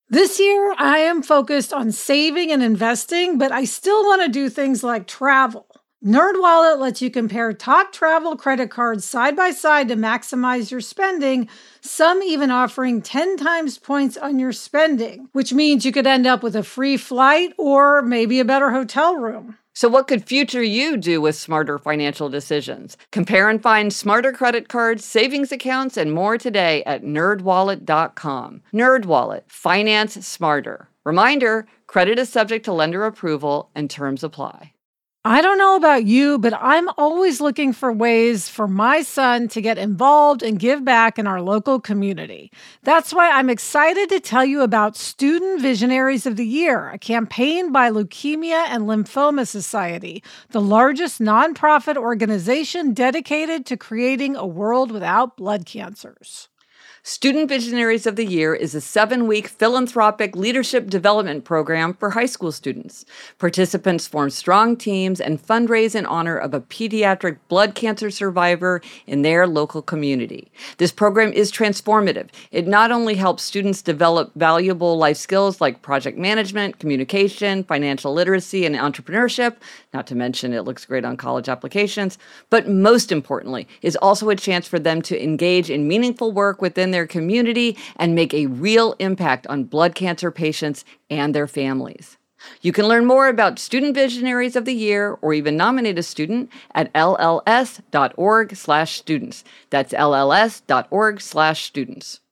This year, I am focused on saving and investing, but I still want to do things like travel. NerdWallet lets you compare top travel credit cards side by side to maximize your spending, some even offering 10 times points on your spending, which means you could end up with a free flight or maybe a better hotel room. So what could future you do with smarter financial decisions? Compare and find smarter credit cards, savings accounts, and more today at nerdwallet.com. NerdWallet, finance smarter. Reminder, credit is subject to lender approval and terms apply. I don't know about you, but I'm always looking for ways for my son to get involved and give back in our local community. That's why I'm excited to tell you about Student Visionaries of the Year, a campaign by Leukemia and Lymphoma Society, the largest nonprofit organization dedicated to creating a world without blood cancers. Student Visionaries of the Year is a 7-week philanthropic leadership development program for high school students. Participants form strong teams and fundraise in honor of a pediatric blood cancer survivor in their local community. This program is transformative. It not only helps students develop valuable life skills like project management, communication, financial literacy, and entrepreneurship, not to mention it looks great on college applications, but most importantly, is also a chance for them to engage in meaningful work within their community and make a real impact on blood cancer patients and their families. You can learn more about Student Visionaries of the Year or even nominate a student at lls.org/students. That's lls.org/students.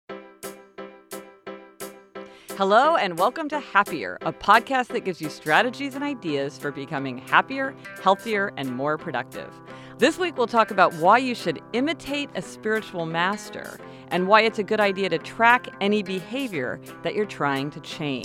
Hello and welcome to Happier, a podcast that gives you strategies and ideas for becoming happier, healthier, and more productive. This week we'll talk about why you should imitate a spiritual master and why it's a good idea to track any behavior that you're trying to change.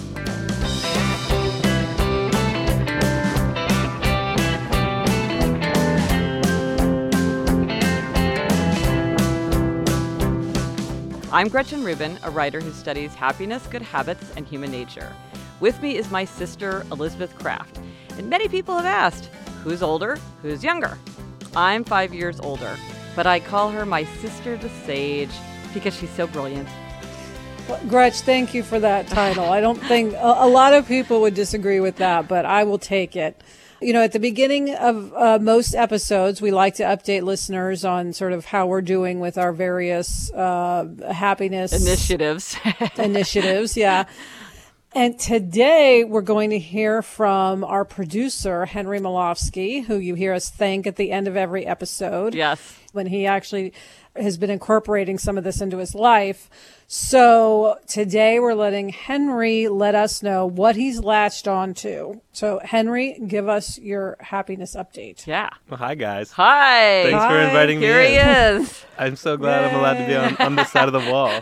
I'm Gretchen Rubin, a writer who studies happiness, good habits, and human nature. With me is my sister, Elizabeth Kraft. And many people have asked, who's older, who's younger? I'm 5 years older, but I call her my sister the sage because she's so brilliant. Well, Gretch, thank you for that title. I don't think a lot of people would disagree with that, but I will take it. You know, at the beginning of most episodes, we like to update listeners on sort of how we're doing with our various happiness initiatives, yeah. And today we're going to hear from our producer, Henry Malofsky, who you hear us thank at the end of every episode. Yes. When he actually has been incorporating some of this into his life. So today we're letting Henry let us know what he's latched on to. So Henry, give us your happiness update. Yeah. Well, hi, guys. Hi. Thanks for inviting me in. Here he is. I'm so glad I'm allowed to be on this side of the wall.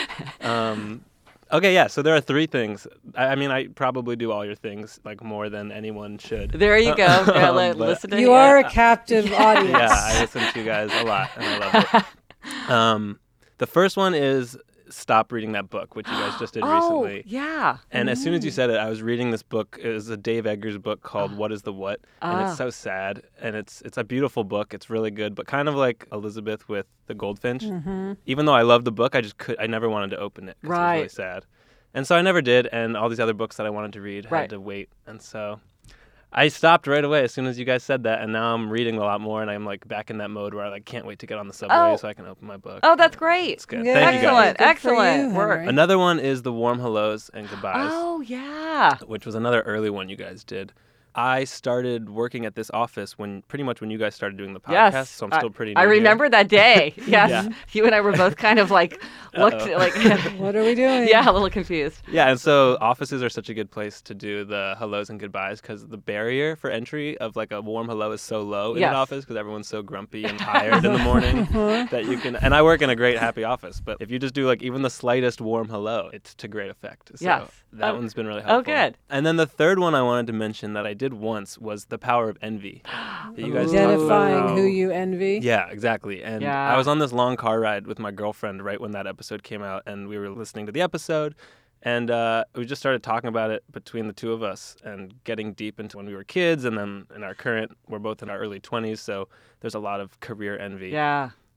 Okay, yeah, so there are 3 things. I mean, I probably do all your things, like, more than anyone should. There you go. Listen to you are a captive audience. Yeah, I listen to you guys a lot, and I love it. The first one is stop reading that book, which you guys just did recently. Yeah. And as soon as you said it, I was reading this book. It was a Dave Eggers book called What is the What? And it's so sad. And it's a beautiful book. It's really good, but kind of like Elizabeth with The Goldfinch. Mm-hmm. Even though I love the book, I never wanted to open it because it was really sad. And so I never did, and all these other books that I wanted to read had to wait. And so I stopped right away as soon as you guys said that, and now I'm reading a lot more, and I'm like back in that mode where I can't wait to get on the subway so I can open my book. Oh, that's great. It's good. Yeah. Thank you guys. Excellent work. Another one is the warm hellos and goodbyes. Oh, yeah. Which was another early one you guys did. I started working at this office pretty much when you guys started doing the podcast, yes. so I'm still pretty new I remember here. that day. Yes. Yeah. You and I were both kind of like, looked like... What are we doing? Yeah, a little confused. Yeah, and so offices are such a good place to do the hellos and goodbyes because the barrier for entry of like a warm hello is so low in an office because everyone's so grumpy and tired in the morning that you can... And I work in a great, happy office, but if you just do like even the slightest warm hello, it's to great effect. So that one's been really helpful. Oh, good. And then the third one I wanted to mention that I did once was the power of envy. That you guys Identifying who you envy. Yeah, exactly. And I was on this long car ride with my girlfriend right when that episode came out, and we were listening to the episode, and we just started talking about it between the two of us and getting deep into when we were kids, and then in our current, we're both in our early 20s, so there's a lot of career envy. Yeah.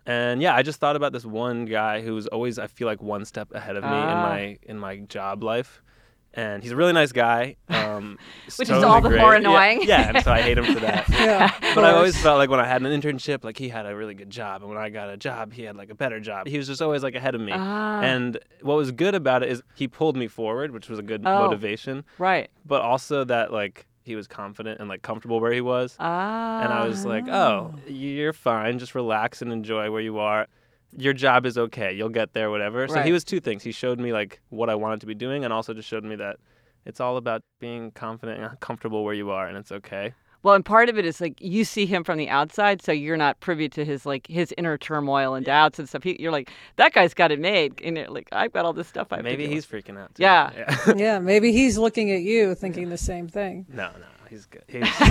And yeah, I just thought about this one guy who's always, I feel like, one step ahead of me in my job life. And he's a really nice guy. Which is all the more annoying. Yeah, and so I hate him for that. Yeah, but I always felt like when I had an internship, like he had a really good job. And when I got a job, he had like a better job. He was just always like ahead of me. And what was good about it is he pulled me forward, which was a good motivation. Right. But also that like he was confident and like comfortable where he was. And I was like, oh, you're fine. Just relax and enjoy where you are. Your job is okay. You'll get there, whatever. So he was two things. He showed me like what I wanted to be doing and also just showed me that it's all about being confident and comfortable where you are and it's okay. Well, and part of it is like you see him from the outside, so you're not privy to his inner turmoil and doubts and stuff. You're like, that guy's got it made. And you're like, I've got all this stuff I have to do. Maybe he's freaking out too. Yeah. Yeah, maybe he's looking at you thinking the same thing. No, he's good.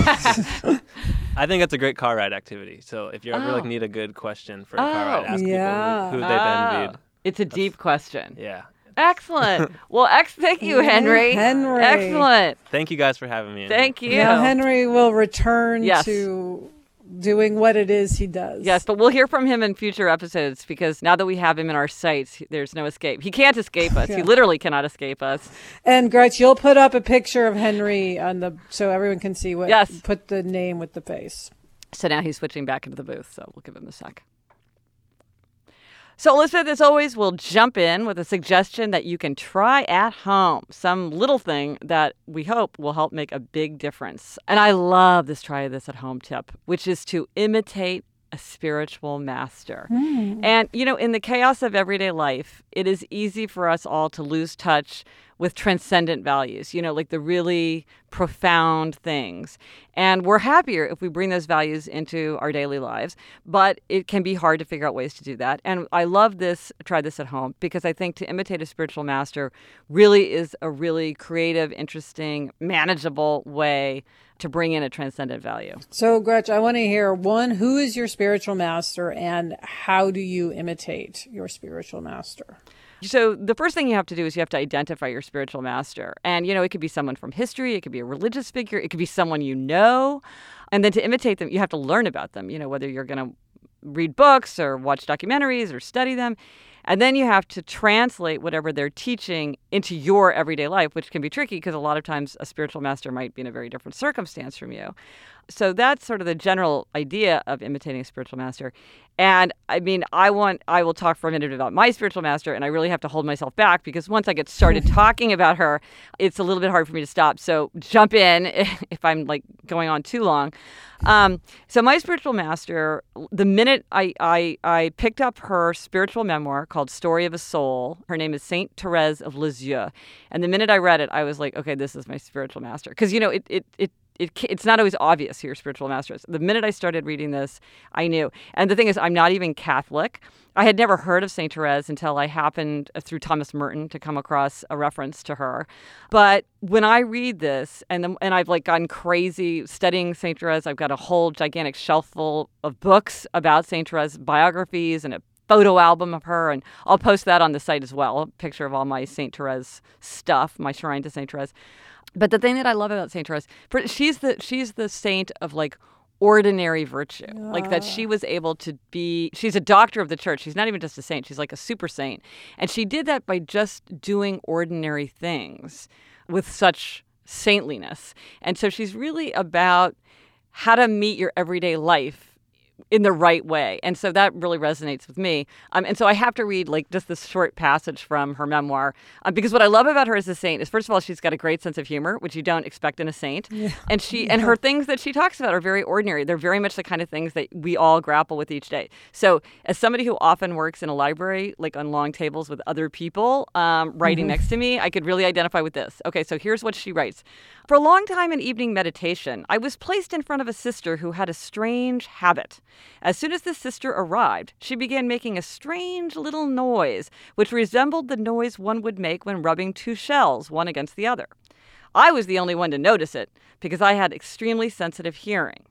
I think it's a great car ride activity. So if you ever like need a good question for a car ride, ask people who they've envied. It's a deep question. Yeah. Excellent. Well, thank you, Henry. Excellent. Thank you guys for having me. Thank you. Now Henry will return to doing what it is he does. Yes, but we'll hear from him in future episodes because now that we have him in our sights, there's no escape. He can't escape us. He literally cannot escape us. And Gretch, you'll put up a picture of Henry so everyone can see what. Yes. Put the name with the face. So now he's switching back into the booth, so we'll give him a sec. So, Elizabeth, as always, we'll jump in with a suggestion that you can try at home. Some little thing that we hope will help make a big difference. And I love this try this at home tip, which is to imitate a spiritual master. And, in the chaos of everyday life, it is easy for us all to lose touch with transcendent values, like the really profound things. And we're happier if we bring those values into our daily lives, but it can be hard to figure out ways to do that. And I love try this at home, because I think to imitate a spiritual master really is a really creative, interesting, manageable way to bring in a transcendent value. So, Gretch, I want to hear, one, who is your spiritual master and how do you imitate your spiritual master? So the first thing you have to do is you have to identify your spiritual master. And, it could be someone from history. It could be a religious figure. It could be someone you know. And then to imitate them, you have to learn about them, whether you're going to read books or watch documentaries or study them. And then you have to translate whatever they're teaching into your everyday life, which can be tricky because a lot of times a spiritual master might be in a very different circumstance from you. So that's sort of the general idea of imitating a spiritual master. And I mean, I will talk for a minute about my spiritual master, and I really have to hold myself back because once I get started talking about her, it's a little bit hard for me to stop. So jump in if I'm like going on too long. So my spiritual master, the minute I picked up her spiritual memoir called Story of a Soul, her name is Saint Therese of Lisieux. And the minute I read it, I was like, okay, this is my spiritual master. Because, it's not always obvious who your spiritual master is. The minute I started reading this, I knew. And the thing is, I'm not even Catholic. I had never heard of St. Therese until I happened, through Thomas Merton, to come across a reference to her. But when I read this, and I've gotten crazy studying St. Therese, I've got a whole gigantic shelf full of books about St. Therese, biographies, and a photo album of her, and I'll post that on the site as well, a picture of all my St. Therese stuff, my shrine to St. Therese. But the thing that I love about St. Therese, she's the saint of ordinary virtue, that she was able to be. She's a doctor of the church. She's not even just a saint. She's like a super saint, and she did that by just doing ordinary things with such saintliness. And so she's really about how to meet your everyday life in the right way. And so that really resonates with me. And so I have to read just this short passage from her memoir, because what I love about her as a saint is, first of all, she's got a great sense of humor, which you don't expect in a saint. Yeah. And her things that she talks about are very ordinary. They're very much the kind of things that we all grapple with each day. So as somebody who often works in a library, on long tables with other people writing next to me, I could really identify with this. Okay, so here's what she writes. For a long time in evening meditation, I was placed in front of a sister who had a strange habit. As soon as the sister arrived, she began making a strange little noise, which resembled the noise one would make when rubbing two shells, one against the other. I was the only one to notice it, because I had extremely sensitive hearing.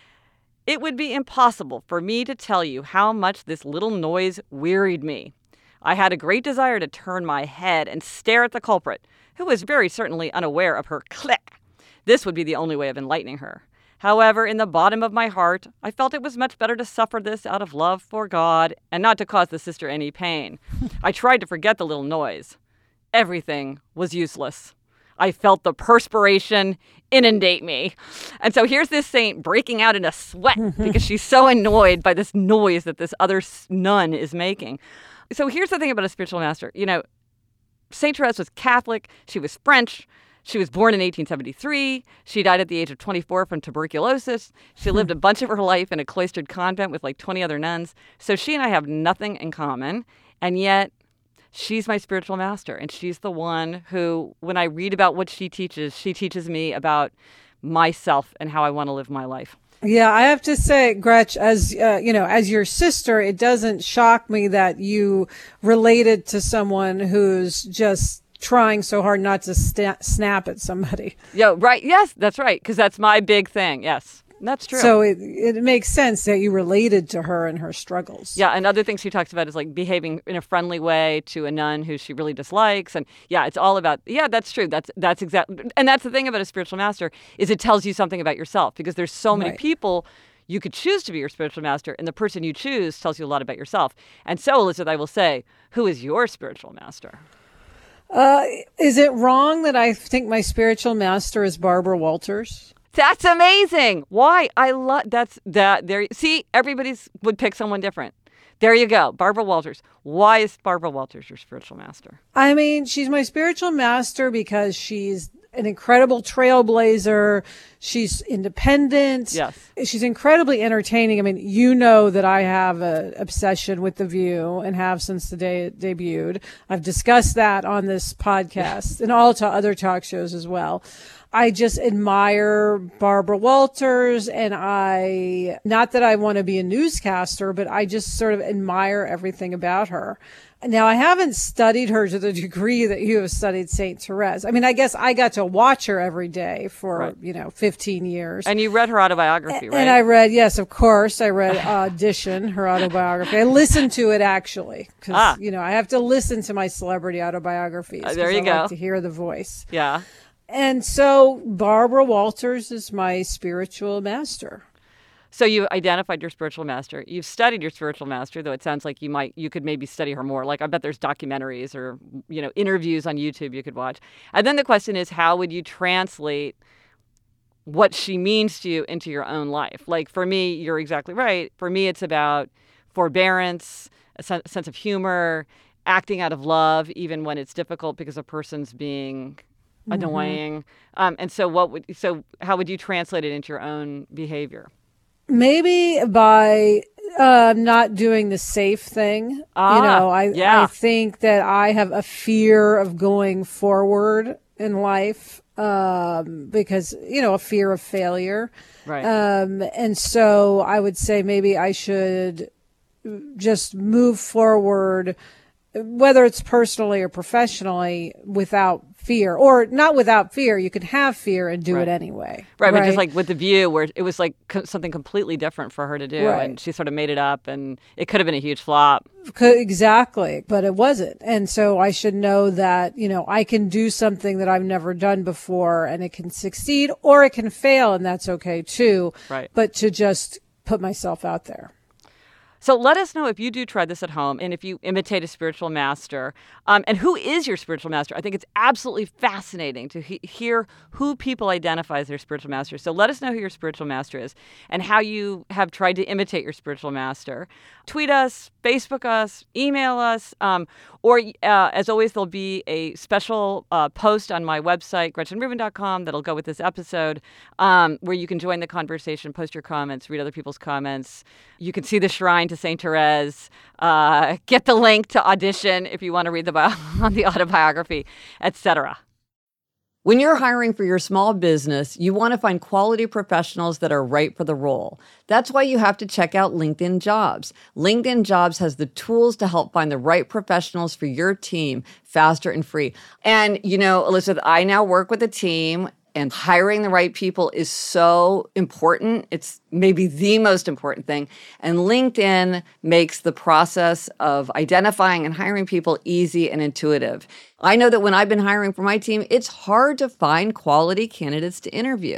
It would be impossible for me to tell you how much this little noise wearied me. I had a great desire to turn my head and stare at the culprit, who was very certainly unaware of her click. This would be the only way of enlightening her. However, in the bottom of my heart, I felt it was much better to suffer this out of love for God and not to cause the sister any pain. I tried to forget the little noise. Everything was useless. I felt the perspiration inundate me. And so here's this saint breaking out in a sweat because she's so annoyed by this noise that this other nun is making. So here's the thing about a spiritual master. You know, Saint Therese was Catholic. She was French. She was born in 1873. She died at the age of 24 from tuberculosis. She lived a bunch of her life in a cloistered convent with like 20 other nuns. So she and I have nothing in common. And yet she's my spiritual master. And she's the one who, when I read about what she teaches me about myself and how I want to live my life. Yeah, I have to say, Gretch, as as your sister, it doesn't shock me that you related to someone who's just trying so hard not to snap at somebody. Yeah, right. Yes, that's right. Because that's my big thing. Yes, that's true. So it makes sense that you related to her and her struggles. Yeah, and other things she talks about is like behaving in a friendly way to a nun who she really dislikes. And yeah, it's all about, yeah, that's true. That's exactly. And that's the thing about a spiritual master is it tells you something about yourself because there's so many people you could choose to be your spiritual master, and the person you choose tells you a lot about yourself. And so, Elizabeth, I will say, who is your spiritual master? Is it wrong that I think my spiritual master is Barbara Walters? That's amazing. Why? I love that. There. See, everybody's would pick someone different. There you go. Barbara Walters. Why is Barbara Walters your spiritual master? I mean, she's my spiritual master because she's an incredible trailblazer. She's independent. Yes. She's incredibly entertaining. I mean, you know that I have an obsession with The View and have since the day it debuted. I've discussed that on this podcast and all other talk shows as well. I just admire Barbara Walters, and not that I want to be a newscaster, but I just sort of admire everything about her. Now, I haven't studied her to the degree that you have studied Saint Therese. I mean, I guess I got to watch her every day for, 15 years. And you read her autobiography, right? And I read, yes, of course, I read Audition, her autobiography. I listened to it, actually, because, I have to listen to my celebrity autobiographies. There you go. I like to hear the voice. Yeah. And so Barbara Walters is my spiritual master. So you identified your spiritual master. You've studied your spiritual master, though it sounds like you could maybe study her more. Like I bet there's documentaries or, interviews on YouTube you could watch. And then the question is, how would you translate what she means to you into your own life? Like for me, you're exactly right. For me, it's about forbearance, a sense of humor, acting out of love, even when it's difficult because a person's being annoying. And so how would you translate it into your own behavior? Maybe by not doing the safe thing. I think that I have a fear of going forward in life because, a fear of failure. Right. And so I would say maybe I should just move forward, whether it's personally or professionally, without fear, or not without fear. You can have fear and do it anyway. Right, but just like with The View, where it was like something completely different for her to do, and she sort of made it up, and it could have been a huge flop. Exactly, but it wasn't. And so I should know that, I can do something that I've never done before, and it can succeed or it can fail, and that's okay too. Right. But to just put myself out there. So let us know if you do try this at home and if you imitate a spiritual master. And who is your spiritual master? I think it's absolutely fascinating to hear who people identify as their spiritual master. So let us know who your spiritual master is and how you have tried to imitate your spiritual master. Tweet us, Facebook us, email us, or as always, there'll be a special post on my website, GretchenRubin.com, that'll go with this episode, where you can join the conversation, post your comments, read other people's comments. You can see the shrine to Saint Therese, get the link to Audition if you want to read on the autobiography, etc. When you're hiring for your small business, you want to find quality professionals that are right for the role. That's why you have to check out LinkedIn Jobs. LinkedIn Jobs has the tools to help find the right professionals for your team faster and free. And, Elizabeth, I now work with a team, and hiring the right people is so important. It's maybe the most important thing. And LinkedIn makes the process of identifying and hiring people easy and intuitive. I know that when I've been hiring for my team, it's hard to find quality candidates to interview.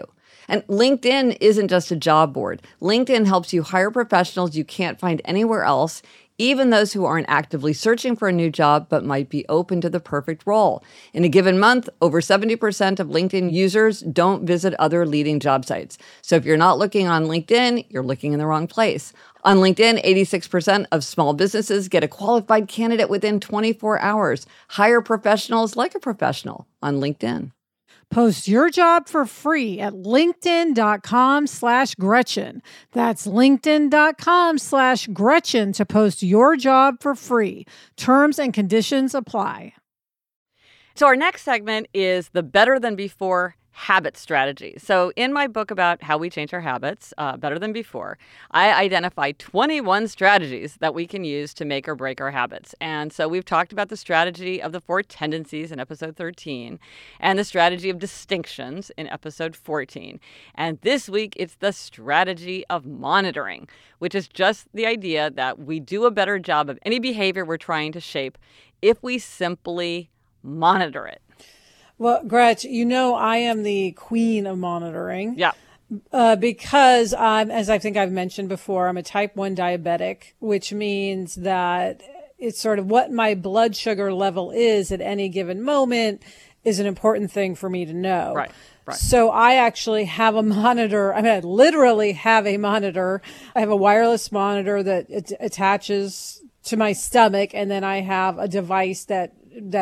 And LinkedIn isn't just a job board. LinkedIn helps you hire professionals you can't find anywhere else, even those who aren't actively searching for a new job but might be open to the perfect role. In a given month, over 70% of LinkedIn users don't visit other leading job sites. So if you're not looking on LinkedIn, you're looking in the wrong place. On LinkedIn, 86% of small businesses get a qualified candidate within 24 hours. Hire professionals like a professional on LinkedIn. Post your job for free at linkedin.com/Gretchen. That's linkedin.com/Gretchen to post your job for free. Terms and conditions apply. So our next segment is the Better Than Before habit strategy. So in my book about how we change our habits, Better Than Before, I identify 21 strategies that we can use to make or break our habits. And so we've talked about the strategy of the 4 tendencies in episode 13 and the strategy of distinctions in episode 14. And this week, it's the strategy of monitoring, which is just the idea that we do a better job of any behavior we're trying to shape if we simply monitor it. Well, Gretch, you know I am the queen of monitoring. Yeah. Because as I think I've mentioned before, I'm a type 1 diabetic, which means that it's sort of what my blood sugar level is at any given moment is an important thing for me to know. Right. So I actually have a monitor. I mean, I literally have a monitor. I have a wireless monitor that attaches to my stomach, and then I have a device that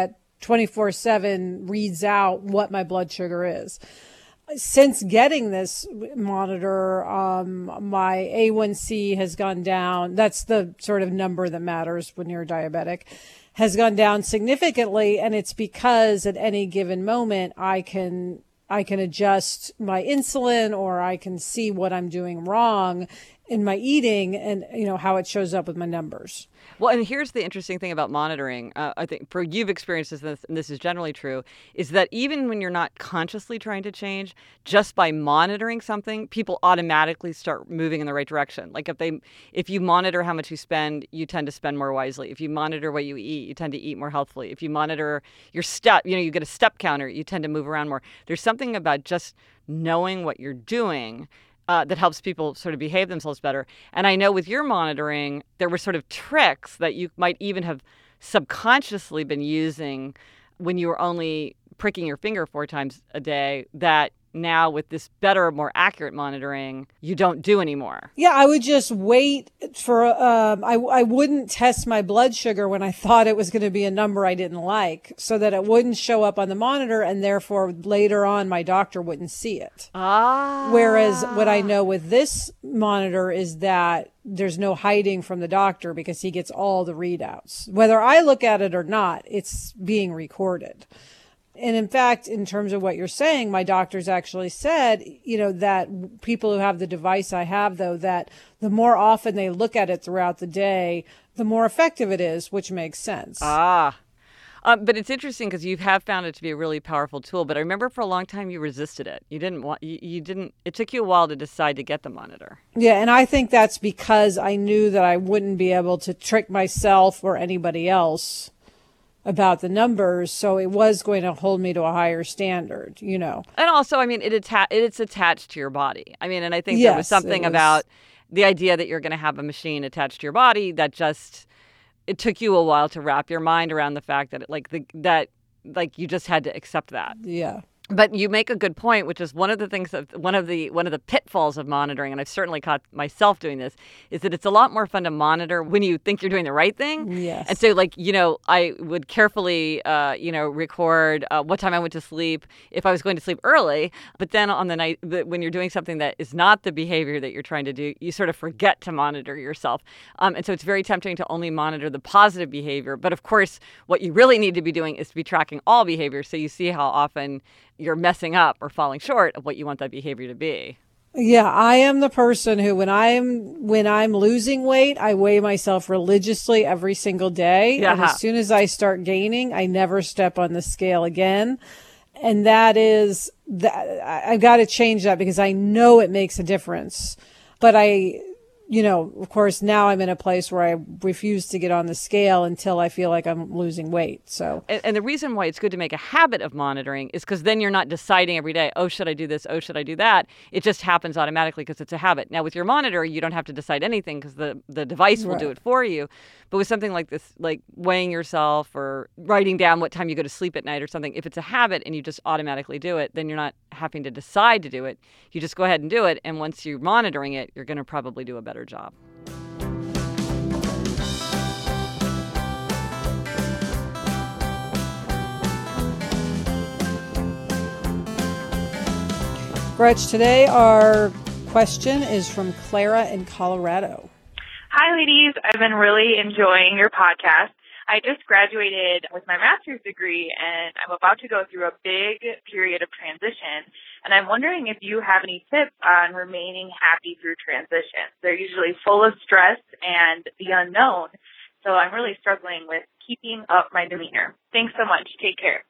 24/7 reads out what my blood sugar is. Since getting this monitor, my A1C has gone down. That's the sort of number that matters when you're diabetic, has gone down significantly. And it's because at any given moment, I can adjust my insulin, or I can see what I'm doing wrong in my eating and, how it shows up with my numbers. Well, and here's the interesting thing about monitoring. I think for you've experienced this, and this is generally true, is that even when you're not consciously trying to change, just by monitoring something, people automatically start moving in the right direction. Like if you monitor how much you spend, you tend to spend more wisely. If you monitor what you eat, you tend to eat more healthfully. If you monitor your step, you get a step counter, you tend to move around more. There's something about just knowing what you're doing that helps people sort of behave themselves better. And I know with your monitoring, there were sort of tricks that you might even have subconsciously been using when you were only pricking your finger 4 times a day that now with this better, more accurate monitoring, you don't do anymore. Yeah, I would just wait for, I wouldn't test my blood sugar when I thought it was going to be a number I didn't like, so that it wouldn't show up on the monitor, and therefore later on my doctor wouldn't see it. Whereas what I know with this monitor is that there's no hiding from the doctor because he gets all the readouts. Whether I look at it or not, it's being recorded. And in fact, in terms of what you're saying, my doctors actually said, that people who have the device I have, though, that the more often they look at it throughout the day, the more effective it is, which makes sense. But it's interesting because you have found it to be a really powerful tool. But I remember for a long time you resisted it. You didn't. It took you a while to decide to get the monitor. Yeah, and I think that's because I knew that I wouldn't be able to trick myself or anybody else about the numbers, so it was going to hold me to a higher standard, And also, I mean, it's attached to your body. I mean, and I think there was something about the idea that you're going to have a machine attached to your body that it took you a while to wrap your mind around the fact that you just had to accept that. Yeah. But you make a good point, which is one of the pitfalls of monitoring, and I've certainly caught myself doing this, is that it's a lot more fun to monitor when you think you're doing the right thing. Yes. And so, I would carefully, record what time I went to sleep if I was going to sleep early. But then on the night when you're doing something that is not the behavior that you're trying to do, you sort of forget to monitor yourself. And so it's very tempting to only monitor the positive behavior. But of course, what you really need to be doing is to be tracking all behavior, so you see how often you're messing up or falling short of what you want that behavior to be. Yeah, I am the person who, when I'm losing weight, I weigh myself religiously every single day. Yeah. And as soon as I start gaining, I never step on the scale again. And that is that I've got to change that because I know it makes a difference. But of course, now I'm in a place where I refuse to get on the scale until I feel like I'm losing weight. So, and the reason why it's good to make a habit of monitoring is because then you're not deciding every day, oh, should I do this? Oh, should I do that? It just happens automatically because it's a habit. Now, with your monitor, you don't have to decide anything because the device will do it for you. But with something like this, like weighing yourself or writing down what time you go to sleep at night or something, if it's a habit and you just automatically do it, then you're not having to decide to do it. You just go ahead and do it. And once you're monitoring it, you're going to probably do a better job. Gretch, today our question is from Clara in Colorado. Hi, ladies. I've been really enjoying your podcast. I just graduated with my master's degree, and I'm about to go through a big period of transition. And I'm wondering if you have any tips on remaining happy through transitions. They're usually full of stress and the unknown, so I'm really struggling with keeping up my demeanor. Thanks so much. Take care.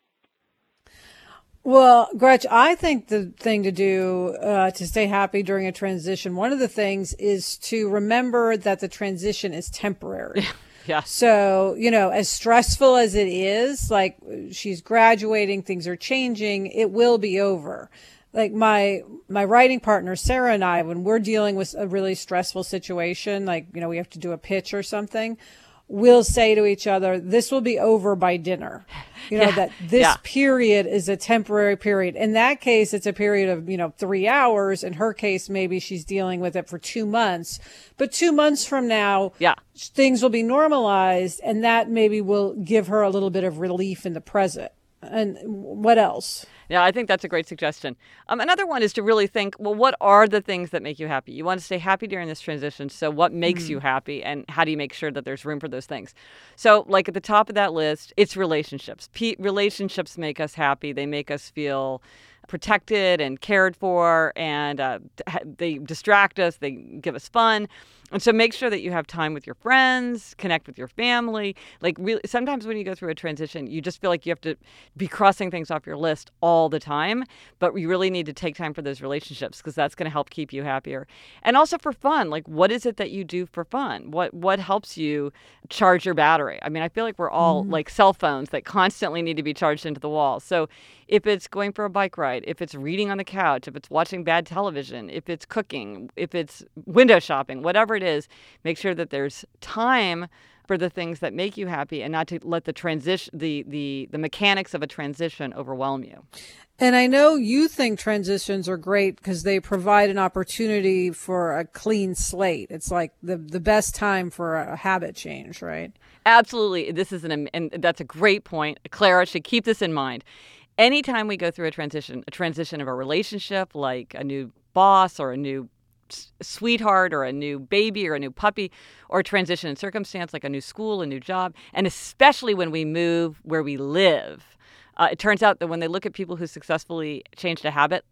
Well, Gretch, I think the thing to do to stay happy during a transition, one of the things is to remember that the transition is temporary. Yeah. So, as stressful as it is, like she's graduating, things are changing, it will be over. Like my writing partner, Sarah, and I, when we're dealing with a really stressful situation, like, we have to do a pitch or something, we'll say to each other, this will be over by dinner. That this period is a temporary period. In that case, it's a period of, 3 hours. In her case, maybe she's dealing with it for 2 months. But 2 months from now, things will be normalized, and that maybe will give her a little bit of relief in the present. And what else? Yeah, I think that's a great suggestion. Another one is to really think, well, what are the things that make you happy? You want to stay happy during this transition. So what makes you happy, and how do you make sure that there's room for those things? So like at the top of that list, it's relationships. Relationships make us happy. They make us feel protected and cared for, and they distract us. They give us fun. And so make sure that you have time with your friends, connect with your family. Like really, sometimes when you go through a transition, you just feel like you have to be crossing things off your list all the time. But you really need to take time for those relationships because that's going to help keep you happier. And also for fun, like what is it that you do for fun? What helps you charge your battery? I mean, I feel like we're all like cell phones that constantly need to be charged into the wall. So if it's going for a bike ride, if it's reading on the couch, if it's watching bad television, if it's cooking, if it's window shopping, whatever it is, make sure that there's time for the things that make you happy and not to let the transition, the mechanics of a transition overwhelm you. And I know you think transitions are great because they provide an opportunity for a clean slate. It's like the best time for a habit change, right? Absolutely. And that's a great point. Clara should keep this in mind. Anytime we go through a transition of a relationship, like a new boss or a new sweetheart or a new baby or a new puppy, or a transition in circumstance like a new school, a new job, and especially when we move where we live. It turns out that when they look at people who successfully changed a habit,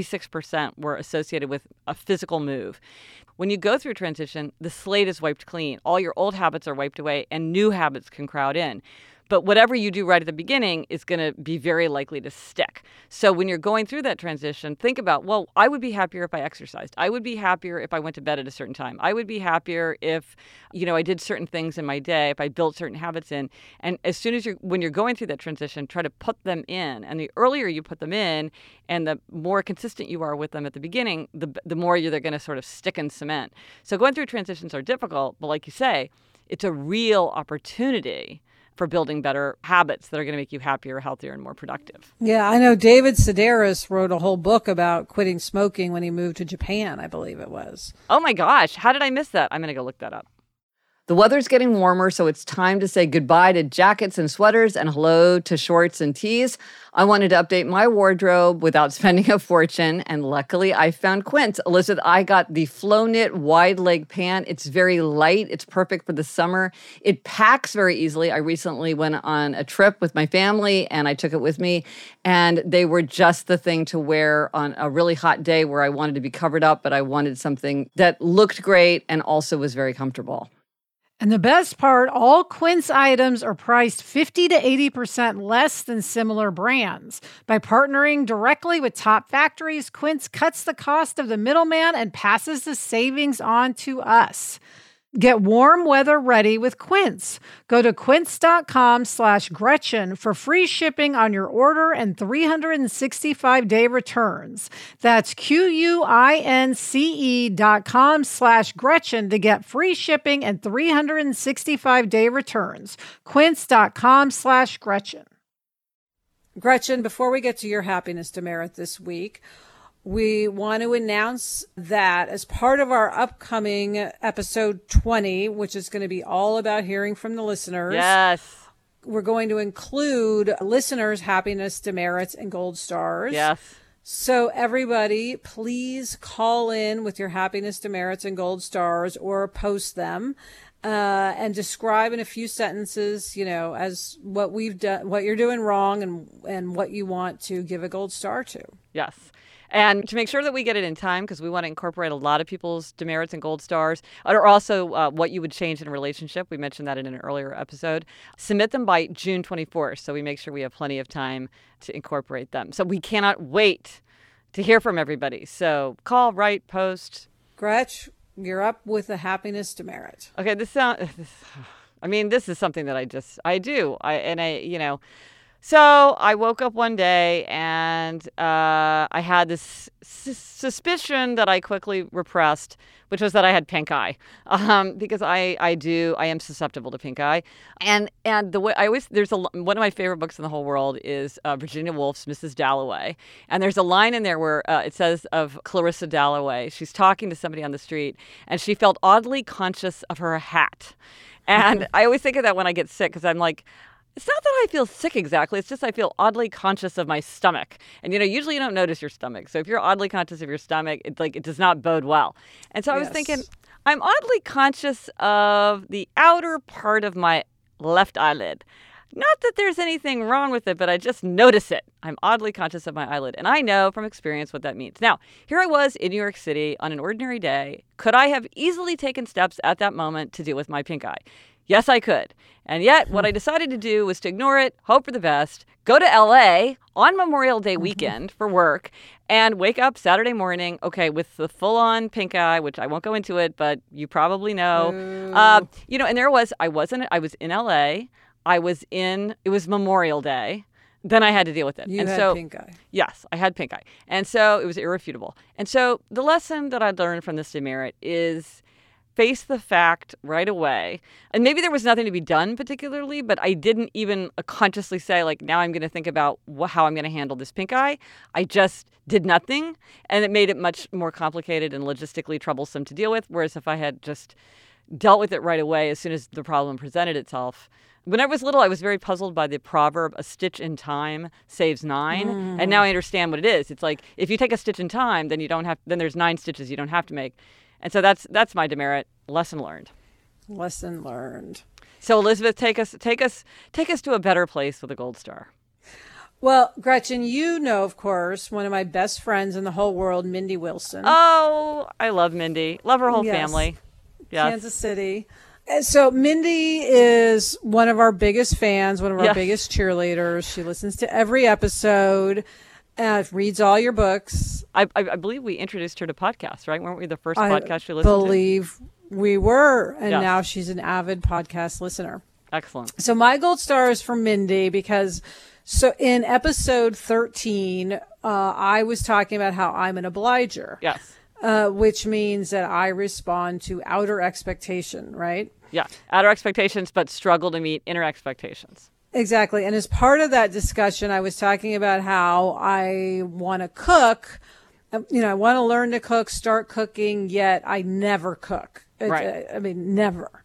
36% were associated with a physical move. When you go through a transition, the slate is wiped clean. All your old habits are wiped away and new habits can crowd in. But whatever you do right at the beginning is going to be very likely to stick. So when you're going through that transition, think about, well, I would be happier if I exercised. I would be happier if I went to bed at a certain time. I would be happier if, I did certain things in my day, if I built certain habits in. And as soon as when you're going through that transition, try to put them in. And the earlier you put them in and the more consistent you are with them at the beginning, the more they're going to sort of stick and cement. So going through transitions are difficult, but like you say, it's a real opportunity for building better habits that are going to make you happier, healthier, and more productive. Yeah, I know David Sedaris wrote a whole book about quitting smoking when he moved to Japan, I believe it was. Oh my gosh, how did I miss that? I'm going to go look that up. The weather's getting warmer, so it's time to say goodbye to jackets and sweaters and hello to shorts and tees. I wanted to update my wardrobe without spending a fortune, and luckily I found Quince. Elizabeth, I got the Flow Knit wide leg pant. It's very light. It's perfect for the summer. It packs very easily. I recently went on a trip with my family, and I took it with me, and they were just the thing to wear on a really hot day where I wanted to be covered up, but I wanted something that looked great and also was very comfortable. And the best part, all Quince items are priced 50 to 80% less than similar brands. By partnering directly with top factories, Quince cuts the cost of the middleman and passes the savings on to us. Get warm weather ready with Quince. Go to quince.com/Gretchen for free shipping on your order and 365-day returns. That's QUINCE.com/Gretchen to get free shipping and 365-day returns. Quince.com/Gretchen. Gretchen, before we get to your happiness demerit this week, we want to announce that as part of our upcoming episode 20, which is going to be all about hearing from the listeners. Yes. We're going to include listeners' happiness demerits and gold stars. Yes. So everybody, please call in with your happiness demerits and gold stars or post them. And describe in a few sentences, as what we've done, what you're doing wrong, and what you want to give a gold star to. Yes. And to make sure that we get it in time, because we want to incorporate a lot of people's demerits and gold stars, or also what you would change in a relationship. We mentioned that in an earlier episode. Submit them by June 24th, so we make sure we have plenty of time to incorporate them. So we cannot wait to hear from everybody. So call, write, post. Gretch, you're up with a happiness demerit. Okay, this is something that I do. So I woke up one day and I had this suspicion that I quickly repressed, which was that I had pink eye, because I am susceptible to pink eye, and the way one of my favorite books in the whole world is Virginia Woolf's Mrs. Dalloway, and there's a line in there where it says of Clarissa Dalloway, she's talking to somebody on the street, and she felt oddly conscious of her hat, and I always think of that when I get sick, because I'm like, it's not that I feel sick exactly. It's just I feel oddly conscious of my stomach. And, usually you don't notice your stomach. So if you're oddly conscious of your stomach, it does not bode well. And so I was thinking, I'm oddly conscious of the outer part of my left eyelid. Not that there's anything wrong with it, but I just notice it. I'm oddly conscious of my eyelid. And I know from experience what that means. Now, here I was in New York City on an ordinary day. Could I have easily taken steps at that moment to deal with my pink eye? Yes, I could. And yet, what I decided to do was to ignore it, hope for the best, go to L.A. on Memorial Day weekend for work, and wake up Saturday morning, with the full-on pink eye, which I won't go into it, but you probably know. And there I was in L.A. It was Memorial Day. Then I had to deal with it. You had pink eye. Yes, I had pink eye. And so it was irrefutable. And so the lesson that I learned from this demerit is face the fact right away. And maybe there was nothing to be done particularly, but I didn't even consciously say, now I'm going to think about how I'm going to handle this pink eye. I just did nothing, and it made it much more complicated and logistically troublesome to deal with, whereas if I had just dealt with it right away as soon as the problem presented itself. When I was little, I was very puzzled by the proverb, a stitch in time saves 9. And now I understand what it is. It's like, if you take a stitch in time, then there's 9 stitches you don't have to make. And so that's my demerit. Lesson learned. Lesson learned. So Elizabeth, take us to a better place with a gold star. Well, Gretchen, of course, one of my best friends in the whole world, Mindy Wilson. Oh, I love Mindy. Love her whole family. Yes. Kansas City. So Mindy is one of our biggest fans, one of our biggest cheerleaders. She listens to every episode. Reads all your books. I believe we introduced her to podcasts, right? Weren't we the first podcast she listened to? I believe we were. And now she's an avid podcast listener. Excellent. So my gold star is for Mindy because in episode 13, I was talking about how I'm an obliger. Yes. Which means that I respond to outer expectation, right? Yeah. Outer expectations, but struggle to meet inner expectations. Exactly. And as part of that discussion, I was talking about how I want to cook. I want to learn to cook, start cooking, yet I never cook. Right. Never.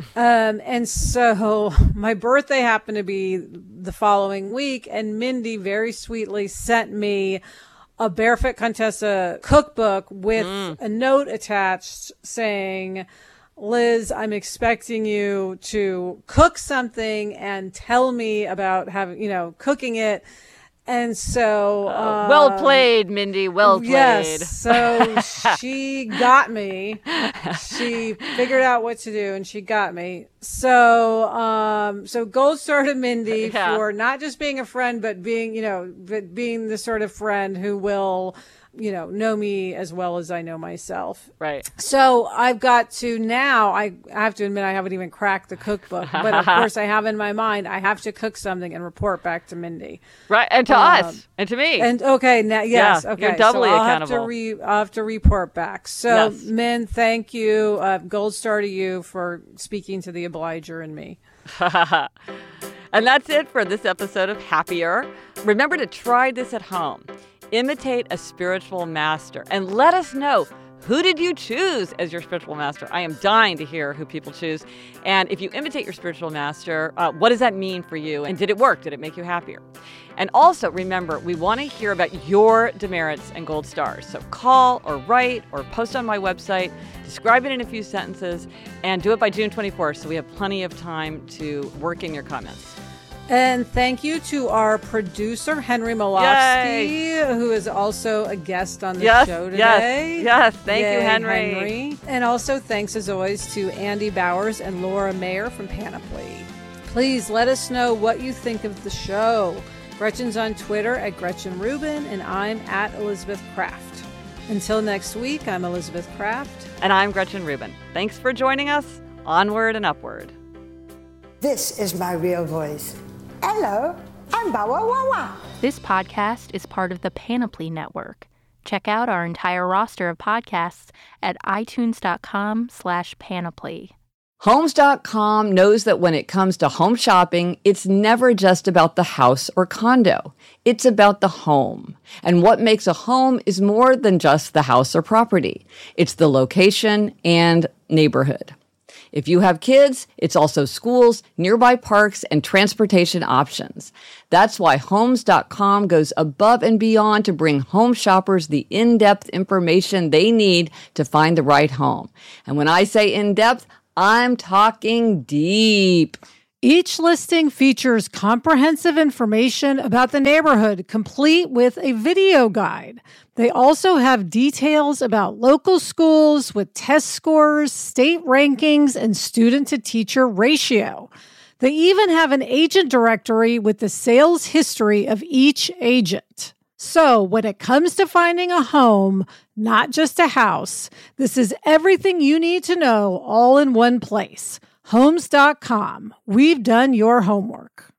And so my birthday happened to be the following week, and Mindy very sweetly sent me a Barefoot Contessa cookbook with a note attached saying, Liz, I'm expecting you to cook something and tell me about cooking it. And so... well played, Mindy. Well played. Yes. So she got me. She figured out what to do, and she got me. So gold star to Mindy for not just being a friend, but being the sort of friend who will... know me as well as I know myself. Right. So I've got to now, I have to admit, I haven't even cracked the cookbook, but of course I have in my mind, I have to cook something and report back to Mindy. Right. And to us and to me. And okay. Now, yes. Yeah, okay. You're doubly so accountable. I'll have to report back. So Yes. Min, thank you. Gold star to you for speaking to the obliger in me. And that's it for this episode of Happier. Remember to try this at home. Imitate a spiritual master and let us know, who did you choose as your spiritual master? I am dying to hear who people choose. And if you imitate your spiritual master, what does that mean for you? And did it work? Did it make you happier? And also remember, we want to hear about your demerits and gold stars. So call or write or post on my website, describe it in a few sentences, and do it by June 24th so we have plenty of time to work in your comments. And thank you to our producer, Henry Molofsky, who is also a guest on the show today. Yes, thank you, Henry. And also thanks, as always, to Andy Bowers and Laura Mayer from Panoply. Please let us know what you think of the show. Gretchen's on Twitter at Gretchen Rubin, and I'm at Elizabeth Kraft. Until next week, I'm Elizabeth Kraft. And I'm Gretchen Rubin. Thanks for joining us. Onward and upward. This is my real voice. Hello, I'm Bawa Wawa. This podcast is part of the Panoply Network. Check out our entire roster of podcasts at itunes.com/panoply. Homes.com knows that when it comes to home shopping, it's never just about the house or condo. It's about the home. And what makes a home is more than just the house or property. It's the location and neighborhood. If you have kids, it's also schools, nearby parks, and transportation options. That's why Homes.com goes above and beyond to bring home shoppers the in-depth information they need to find the right home. And when I say in-depth, I'm talking deep. Each listing features comprehensive information about the neighborhood, complete with a video guide. They also have details about local schools with test scores, state rankings, and student-to-teacher ratio. They even have an agent directory with the sales history of each agent. So when it comes to finding a home, not just a house, this is everything you need to know all in one place. Homes.com. We've done your homework.